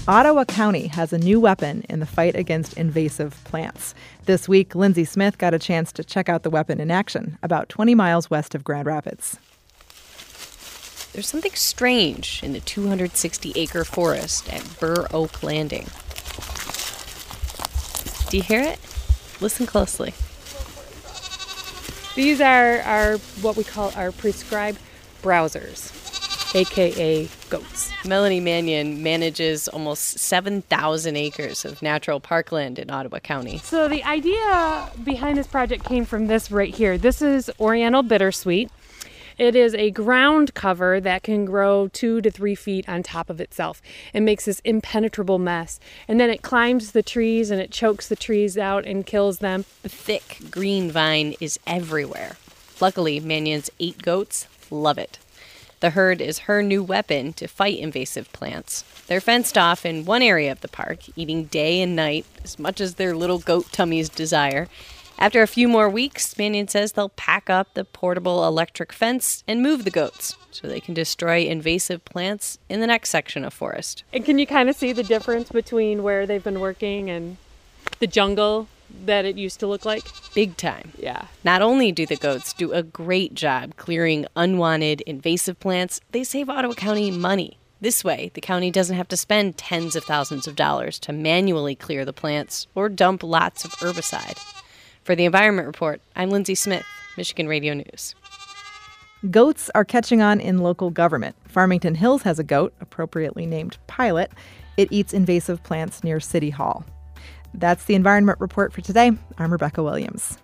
Ottawa County has a new weapon in the fight against invasive plants. This week, Lindsay Smith got a chance to check out the weapon in action about 20 miles west of Grand Rapids. There's something strange in the 260-acre forest at Burr Oak Landing. Do you hear it? Listen closely. These are what we call our prescribed browsers, a.k.a. goats. Melanie Mannion manages almost 7,000 acres of natural parkland in Ottawa County. So the idea behind this project came from this right here. This is Oriental Bittersweet. It is a ground cover that can grow 2 to 3 feet on top of itself. It makes this impenetrable mess. And then it climbs the trees and it chokes the trees out and kills them. The thick green vine is everywhere. Luckily, Mannion's 8 goats love it. The herd is her new weapon to fight invasive plants. They're fenced off in one area of the park, eating day and night as much as their little goat tummies desire. After a few more weeks, Mannion says they'll pack up the portable electric fence and move the goats so they can destroy invasive plants in the next section of forest. And can you kind of see the difference between where they've been working and the jungle that it used to look like? Big time. Yeah. Not only do the goats do a great job clearing unwanted invasive plants, they save Ottawa County money. This way, the county doesn't have to spend tens of thousands of dollars to manually clear the plants or dump lots of herbicide. For the Environment Report, I'm Lindsay Smith, Michigan Radio News. Goats are catching on in local government. Farmington Hills has a goat, appropriately named Pilot. It eats invasive plants near City Hall. That's the Environment Report for today. I'm Rebecca Williams.